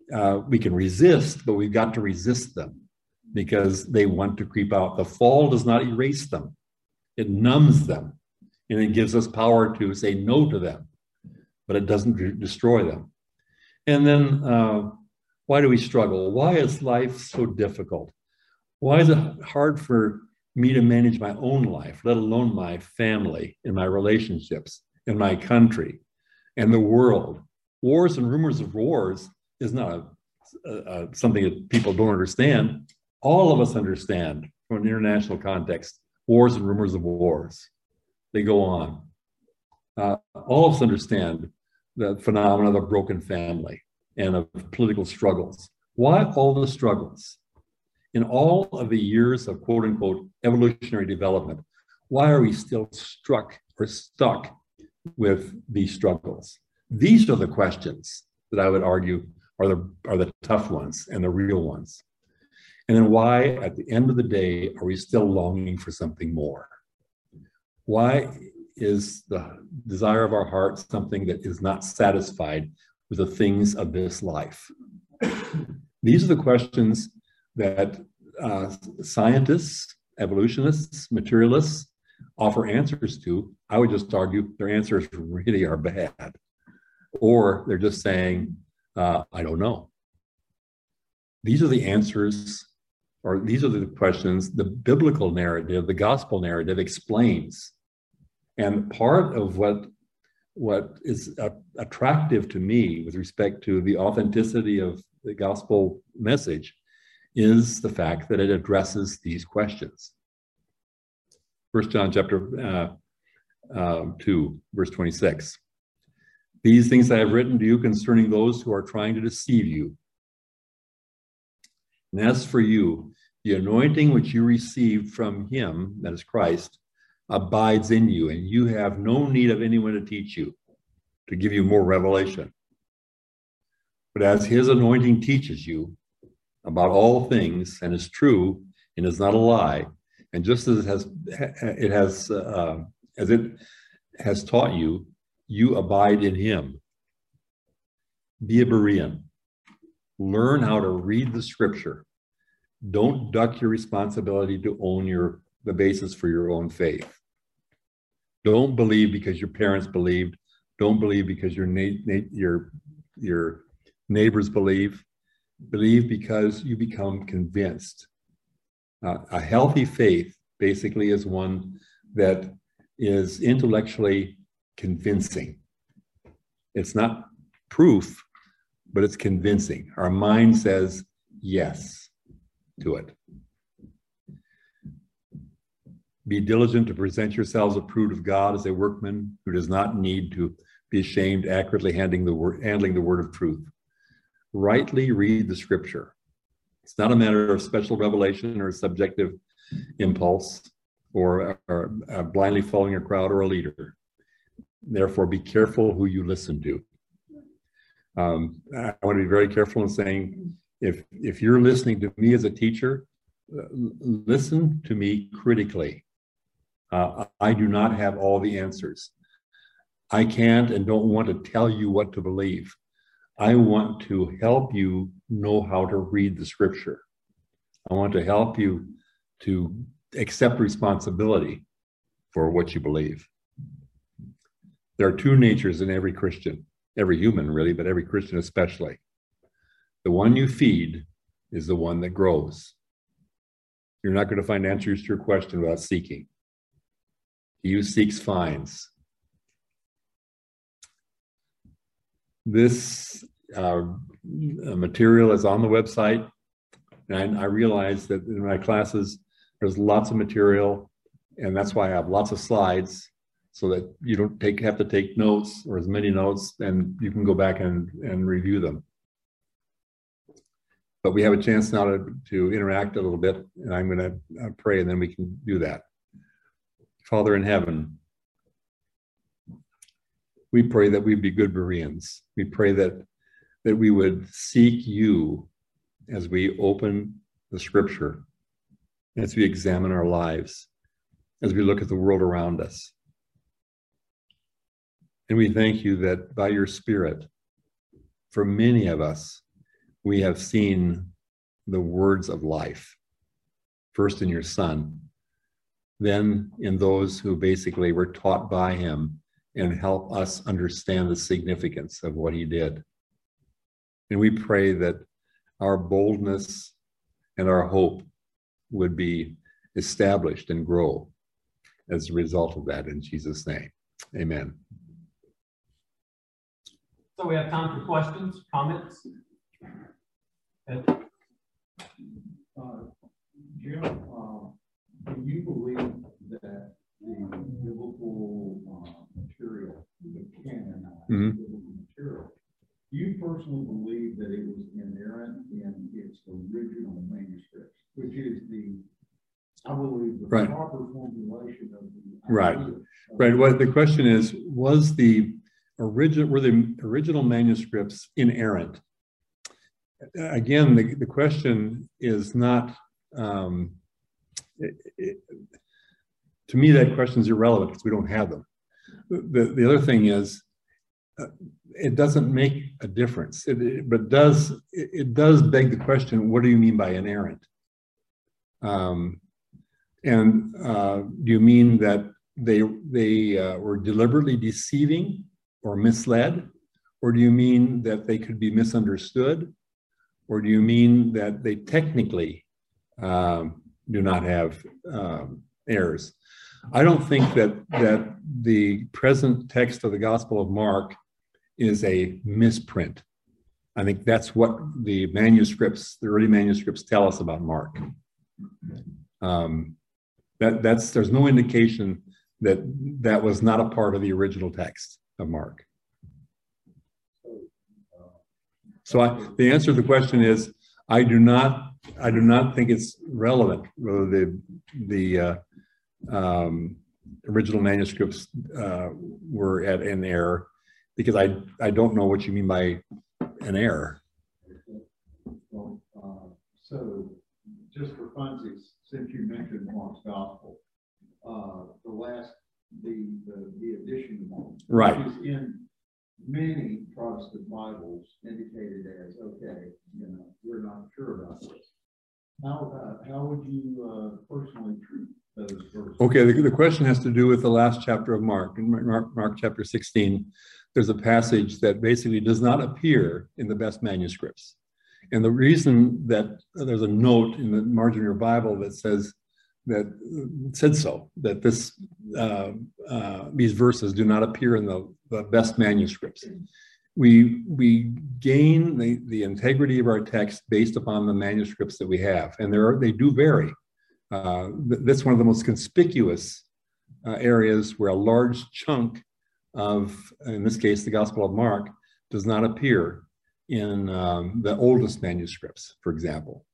uh, we can resist, but we've got to resist them because they want to creep out. The fall does not erase them. It numbs them, and it gives us power to say no to them, but it doesn't destroy them. And then uh, why do we struggle? Why is life so difficult? Why is it hard for me to manage my own life, let alone my family and my relationships and my country and the world? Wars and rumors of wars is not a, a, a, something that people don't understand. All of us understand from an international context, wars and rumors of wars. They go on. Uh, all of us understand the phenomenon of a broken family and of political struggles. Why all the struggles? In all of the years of quote unquote evolutionary development, why are we still struck or stuck with these struggles? These are the questions that I would argue are the, are the tough ones and the real ones. And then why, at the end of the day, are we still longing for something more? Why is the desire of our heart something that is not satisfied with the things of this life? These are the questions that uh, scientists, evolutionists, materialists offer answers to. I would just argue their answers really are bad. Or they're just saying, uh, I don't know. These are the answers, or these are the questions the biblical narrative, the gospel narrative explains. And part of what, what is uh, attractive to me with respect to the authenticity of the gospel message is the fact that it addresses these questions. First John chapter uh, uh, two, verse twenty-six. These things I have written to you concerning those who are trying to deceive you. And as for you, the anointing which you received from him, that is Christ, abides in you, and you have no need of anyone to teach you, to give you more revelation. But as his anointing teaches you about all things, and is true, and is not a lie, and just as it has, it has uh, as it has taught you, you abide in him. Be a Berean. Learn how to read the scripture. Don't duck your responsibility to own your the basis for your own faith. Don't believe because your parents believed. Don't believe because your na- na- your your neighbors believe. Believe because you become convinced. Uh, a healthy faith basically is one that is intellectually convincing. It's not proof, but it's convincing. Our mind says yes to it. Be diligent to present yourselves approved of God as a workman who does not need to be ashamed, accurately handling the word, handling the word of truth. Rightly read the scripture. It's not a matter of special revelation or subjective impulse or, or uh, blindly following a crowd or a leader. Therefore, be careful who you listen to. Um, I want to be very careful in saying, if, if you're listening to me as a teacher, uh, listen to me critically. Uh, I do not have all the answers. I can't and don't want to tell you what to believe. I want to help you know how to read the scripture. I want to help you to accept responsibility for what you believe. There are two natures in every Christian, every human really, but every Christian especially. The one you feed is the one that grows. You're not going to find answers to your question without seeking. He who seeks finds. This uh, material is on the website, and I realize that in my classes there's lots of material, and that's why I have lots of slides, so that you don't take have to take notes or as many notes, and you can go back and, and review them. But we have a chance now to, to interact a little bit, and I'm going to pray, and then we can do that. Father in heaven, we pray that we'd be good Bereans. We pray that, that we would seek you as we open the scripture, as we examine our lives, as we look at the world around us. And we thank you that by your Spirit, for many of us, we have seen the words of life, first in your Son, then in those who basically were taught by him and help us understand the significance of what he did. And we pray that our boldness and our hope would be established and grow as a result of that, in Jesus' name. Amen. So we have time for questions, comments. Ed? Uh, Jim, uh, do you believe that the biblical uh, material, the canon, Mhm. biblical material, do you personally believe that it was inerrant in its original manuscripts, which is the, I believe, the Right. proper formulation of the Right. idea of- Right. What the question is, was the original, were the original manuscripts inerrant? Again, the, the question is not, um, it, it, to me, that question is irrelevant because we don't have them. The, the other thing is, uh, it doesn't make a difference, it, it, but does, it, it does beg the question, what do you mean by inerrant? Um, and uh, do you mean that they, they uh, were deliberately deceiving or misled? Or do you mean that they could be misunderstood? Or do you mean that they technically um, do not have um, errors? I don't think that, that the present text of the Gospel of Mark is a misprint. I think that's what the manuscripts, the early manuscripts tell us about Mark. Um, that, that's, there's no indication that that was not a part of the original text of Mark. So I, the answer to the question is, I do not, I do not think it's relevant whether the the uh, um, original manuscripts uh, were at an error, because I I don't know what you mean by an error. Well, uh, so just for funsies, since you mentioned Mark's Gospel, uh, the last, the, the, the addition to Mark, Right. which is in many Protestant Bibles indicated as, okay, you know, we're not sure about this. How, uh, how would you uh, personally treat those verses? Okay, the, the question has to do with the last chapter of Mark. In Mark, Mark chapter sixteen, there's a passage that basically does not appear in the best manuscripts. And the reason that there's a note in the margin of your Bible that says that said so, that this uh, uh, these verses do not appear in the, the best manuscripts. We we gain the, the integrity of our text based upon the manuscripts that we have, and there are, they do vary. Uh, that's one of the most conspicuous uh, areas where a large chunk of, in this case, the Gospel of Mark, does not appear in um, the oldest manuscripts, for example.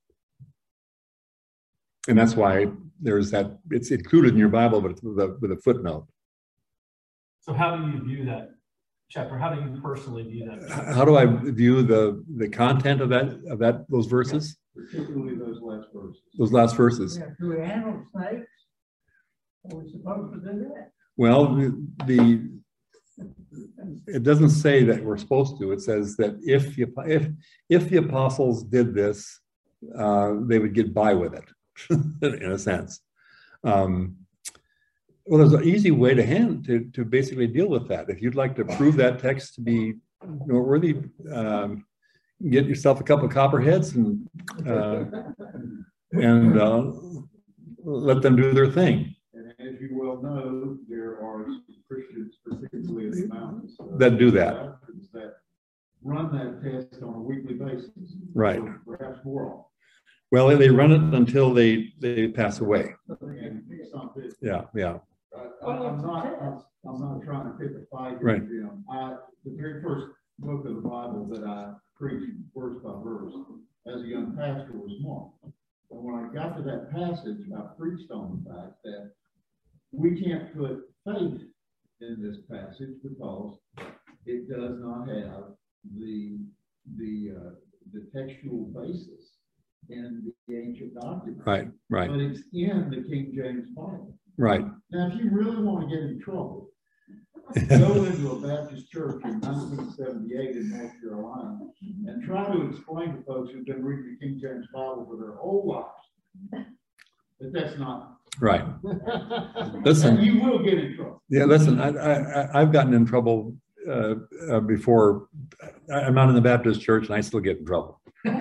And that's why there's that, it's included in your Bible, but it's with a, with a footnote. So how do you view that chapter? How do you personally view that? How do I view the, the content of that, of that, those verses? Particularly those last verses. Those last verses? Yeah, do we handle snakes? Are we supposed to do that? Well, the, the it doesn't say that we're supposed to. It says that if you, if if the apostles did this, uh, they would get by with it, in a sense. Um, well, there's an easy way to hand to to basically deal with that. If you'd like to prove that text to be noteworthy, um, get yourself a couple of copperheads and uh, and uh, let them do their thing. And as you well know, there are Christians, particularly in the mountains, uh, That do that. that run that test on a weekly basis. Right. Or perhaps more often. Well, they run it until they they pass away. And it's not that- Yeah, yeah, I- I'm not, I'm- I'm not trying to pick a fight here, Right. Jim. I, the very first book of the Bible that I preached verse by verse as a young pastor was Mark. And when I got to that passage, I preached on the fact that we can't put faith in this passage because it does not have the, the, uh, the textual basis in the ancient document. right, right, But it's in the King James Bible. right. Now, if you really want to get in trouble, Go into a Baptist church in nineteen seventy-eight in North Carolina and try to explain to folks who've been reading the King James Bible for their whole lives that that's not. Right. Listen. And you will get in trouble. Yeah, listen, I, I, I've gotten in trouble uh, uh, before. I'm not in the Baptist church and I still get in trouble.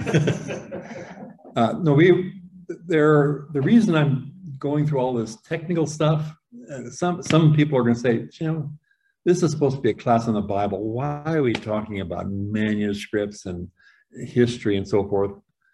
uh, no, we, there, the reason I'm going through all this technical stuff, uh, some, some people are going to say, you know, this is supposed to be a class on the Bible. Why are we talking about manuscripts and history and so forth?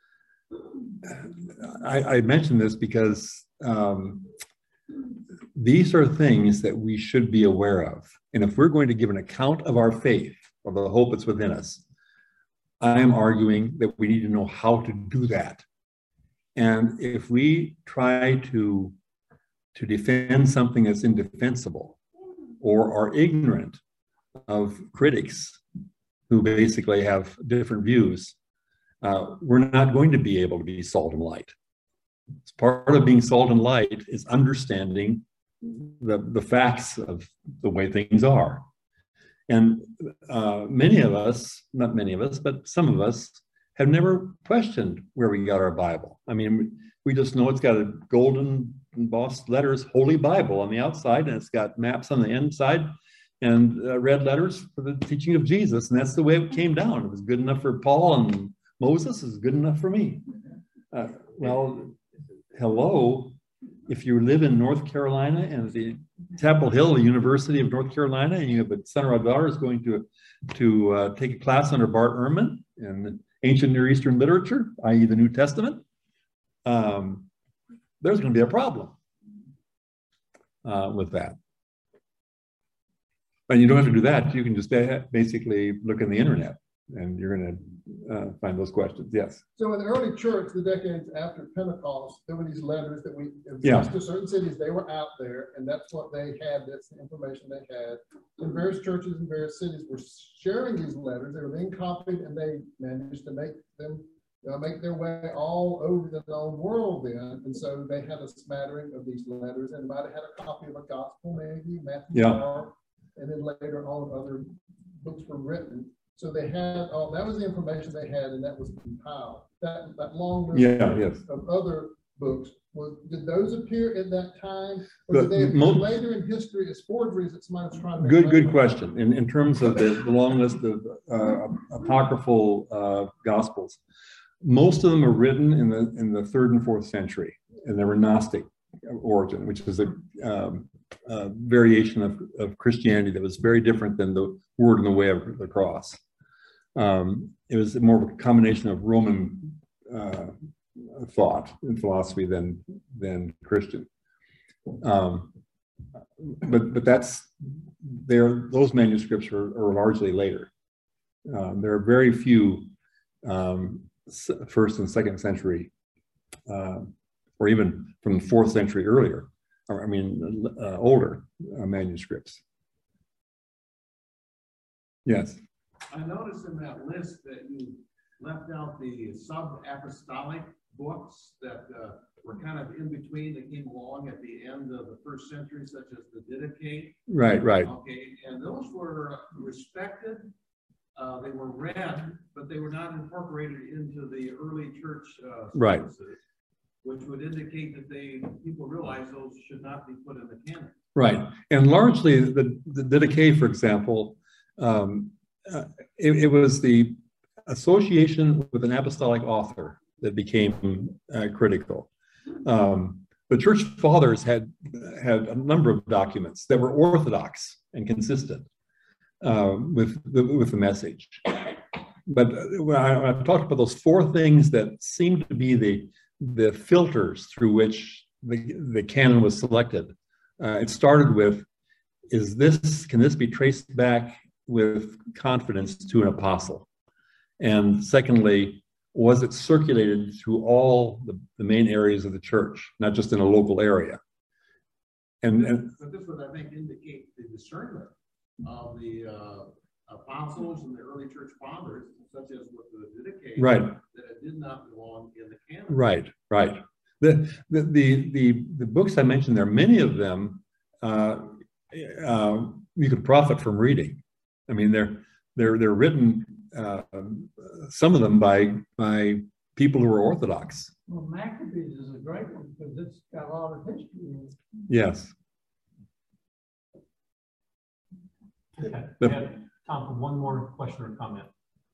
I, I mention this because um, these are things that we should be aware of. And if we're going to give an account of our faith, of the hope that's within us, I am arguing that we need to know how to do that. And if we try to, to defend something that's indefensible or are ignorant of critics who basically have different views, uh, we're not going to be able to be salt and light. It's part of being salt and light is understanding the, the facts of the way things are. And uh, many of us, not many of us, but some of us have never questioned where we got our Bible. I mean, we just know it's got a golden embossed letters, Holy Bible on the outside, and it's got maps on the inside and uh, red letters for the teaching of Jesus. And that's the way it came down. It was good enough for Paul and Moses, is good enough for me. Uh, well, hello, if you live in North Carolina and the Chapel Hill, the University of North Carolina, and you have a son or a daughter is going to, to uh, take a class under Bart Ehrman in ancient Near Eastern literature, that is the New Testament, um, there's going to be a problem uh, with that. And you don't have to do that. You can just basically look in the internet and you're going to uh, find those questions. Yes. So in the early church, the decades after Pentecost, there were these letters that we yeah. to certain cities. They were out there, and that's what they had. That's the information they had. And various churches in various cities were sharing these letters. They were being copied, and they managed to make them uh, make their way all over the known world then. And so they had a smattering of these letters, and might have had a copy of a gospel, maybe Matthew, yeah. Mark, and then later on other books were written. So they had, oh, that was the information they had, and that was compiled. That that long list yeah, of, yes. of other books, was, did those appear at that time? Or But did they appear most, later in history as forgeries that somebody's trying to Good, good question. In, in terms of the, the long list of uh, apocryphal uh, gospels, most of them are written in the, in the third and fourth century, and they were Gnostic origin, which is a um, uh, variation of, of Christianity that was very different than the word and the way of the cross. Um, it was more of a combination of Roman uh, thought and philosophy than than Christian. Um, but but that's there. Those manuscripts are, are largely later. Um, there are very few um, first and second century, uh, or even from the fourth century earlier. Or, I mean, uh, older uh, manuscripts. Yes. I noticed in that list that you left out the sub-apostolic books that uh, were kind of in between, that came along at the end of the first century, such as the Didache. Right, right. Okay, and those were respected, uh, they were read, but they were not incorporated into the early church uh, right. which would indicate that they people realize those should not be put in the canon. Right, and largely the, the Didache, for example, um, Uh, it, it was the association with an apostolic author that became uh, critical. Um, the church fathers had had a number of documents that were orthodox and consistent uh, with the, with the message. But when I, I talked about those four things that seemed to be the the filters through which the the canon was selected, uh, it started with: is this can this be traced back with confidence to an apostle? And secondly, was it circulated through all the, the main areas of the church, not just in a local area? And, and but this would, I think, indicate the discernment of the uh, apostles and the early church fathers, such as with the Didache, right, that it did not belong in the canon. Right, right. The the the the, the books I mentioned there, many of them uh, uh, you can profit from reading. I mean, they're they're they're written, uh, some of them by by people who are Orthodox. Well, Maccabees is a great one because it's got a lot of history in it. Yes. Okay. The- We have time for one more question or comment.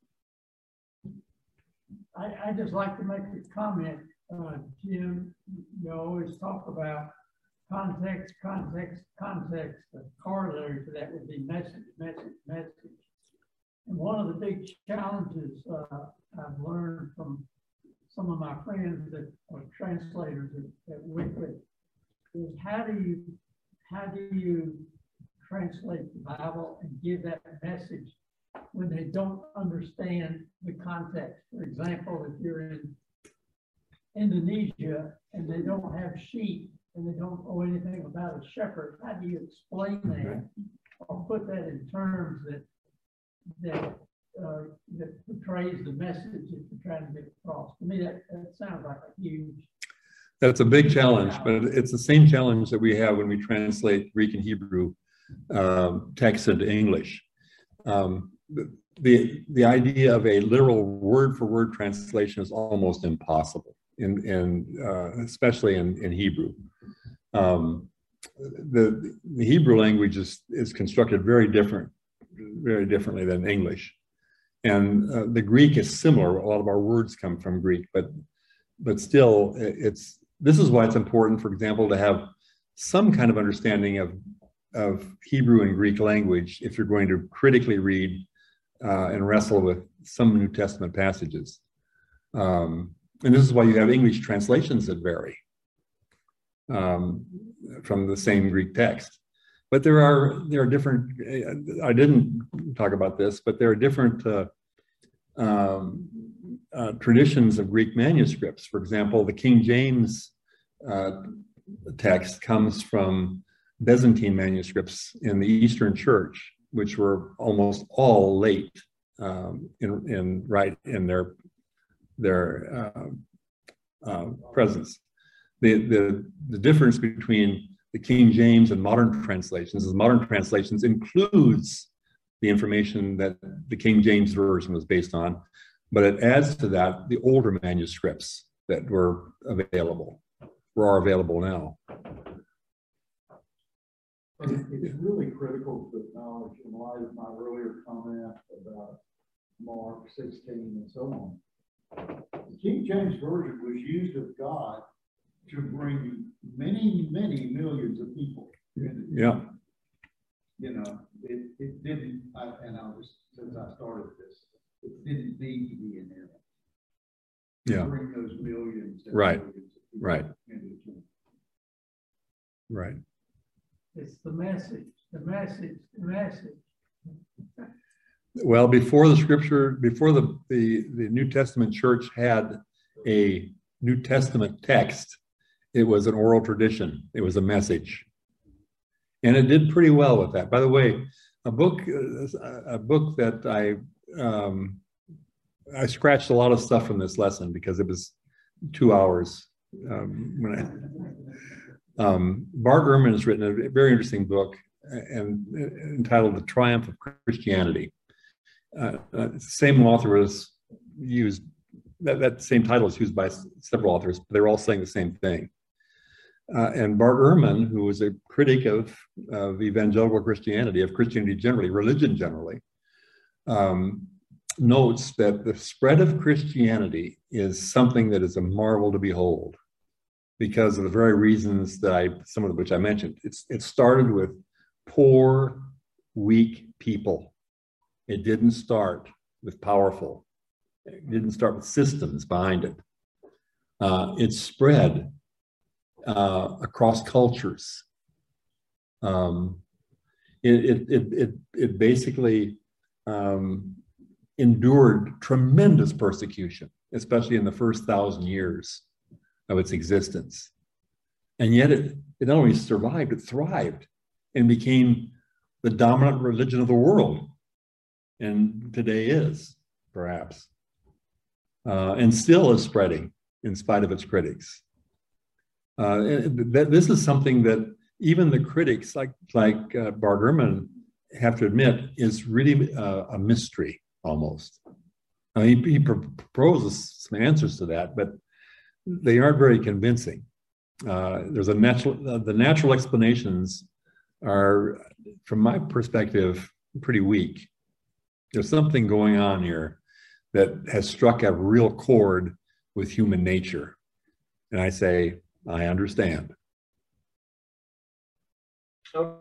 I, I just like to make a comment, uh, Jim, you always talk about context, context, context. The corollary to that would be message, message, message. And one of the big challenges uh, I've learned from some of my friends that are translators at, at Wycliffe is how do you, how do you translate the Bible and give that message when they don't understand the context? For example, if you're in Indonesia and they don't have sheep and they don't know anything about a shepherd, how do you explain that or put that in terms that that uh, that portrays the message that you're trying to get across? To me, that, that sounds like a huge. That's a big challenge, but it's the same challenge that we have when we translate Greek and Hebrew um, text into English. Um, the, the the idea of a literal word for word translation is almost impossible, in in uh, especially in in Hebrew. Um, the the Hebrew language is is constructed very different, very differently than English, and uh, the Greek is similar. A lot of our words come from Greek, but but still, it's this is why it's important, for example, to have some kind of understanding of of Hebrew and Greek language if you're going to critically read uh, and wrestle with some New Testament passages. Um, and this is why you have English translations that vary um, from the same Greek text. But there are there are different, I didn't talk about this, but there are different uh, um, uh, traditions of Greek manuscripts. For example, the King James uh, text comes from Byzantine manuscripts in the Eastern Church, which were almost all late um, in, in right in their their uh, uh, presence. The, the the difference between the King James and modern translations is modern translations includes the information that the King James version was based on, but it adds to that the older manuscripts that were available, or are available now. It's really critical to acknowledge, in light of my earlier comment about Mark sixteen and so on. The King James Version was used of God to bring many, many millions of people. Yeah. You know, it, it didn't, I, and I was, since I started this, it didn't need to be in there. To Yeah. bring those millions. And Right. millions of people Right. into the kingdom. Right. It's the message, the message, the message. Well, before the scripture, before the, the, the New Testament church had a New Testament text, it was an oral tradition. It was a message. And it did pretty well with that. By the way, a book, a book that I, um, I scratched a lot of stuff from this lesson because it was two hours. Um, when I, um, Bart Ehrman has written a very interesting book and entitled The Triumph of Christianity. Uh, uh, same author was used, that, that same title is used by several authors, but they're all saying the same thing. Uh, and Bart Ehrman, who was a critic of, of evangelical Christianity, of Christianity generally, religion generally, um, notes that the spread of Christianity is something that is a marvel to behold because of the very reasons that I, some of which I mentioned. It's, it started with poor, weak people. It didn't start with powerful. It didn't start with systems behind it. Uh, it spread uh, across cultures. Um, it, it, it, it, it basically um, endured tremendous persecution, especially in the first thousand years of its existence. And yet it, it not only survived, it thrived and became the dominant religion of the world. And today is, perhaps, uh, and still is spreading in spite of its critics. Uh, th- this is something that even the critics, like like uh, Bart Ehrman, have to admit, is really a, a mystery almost. I mean, he, he proposes some answers to that, but they aren't very convincing. Uh, there's a natural, uh, the natural explanations are, from my perspective, pretty weak. There's something going on here that has struck a real chord with human nature. And I say, I understand. Okay.